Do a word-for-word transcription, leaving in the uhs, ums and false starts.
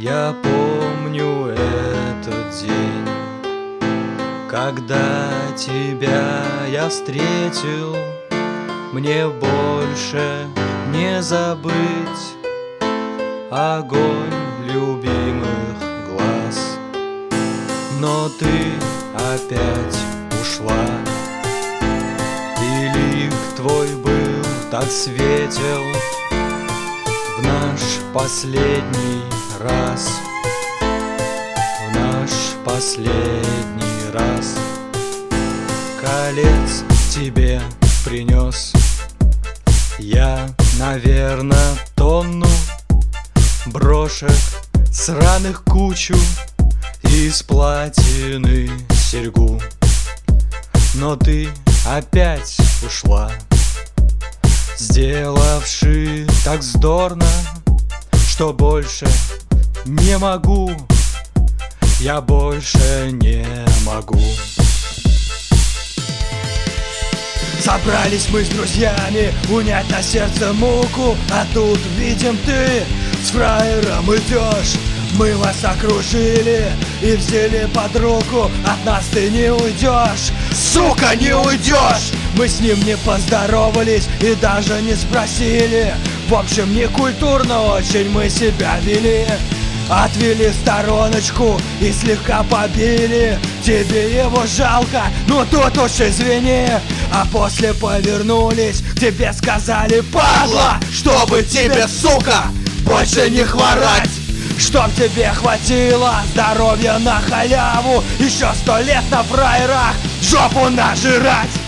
Я помню этот день, когда тебя я встретил. Мне больше не забыть огонь любимых глаз. Но ты опять ушла, и лик твой был так светел в наш последний раз, в наш последний раз. Колец тебе принес я, наверно, тонну брошек сраных кучу, из платины серьгу. Но ты опять ушла, сделавши так здорно, что больше не могу, я больше не могу. Собрались мы с друзьями унять на сердце муку, а тут видим, ты с фраером идешь. Мы вас окружили и взяли под руку, от нас ты не уйдешь, сука, не уйдешь! Мы с ним не поздоровались и даже не спросили. В общем, некультурно очень мы себя вели. Отвели в стороночку и слегка побили. Тебе его жалко, ну тут уж извини. А после повернулись, тебе сказали: падла, чтобы тебе, сука, больше не хворать, чтоб тебе хватило здоровья на халяву еще сто лет на фраерах жопу нажирать.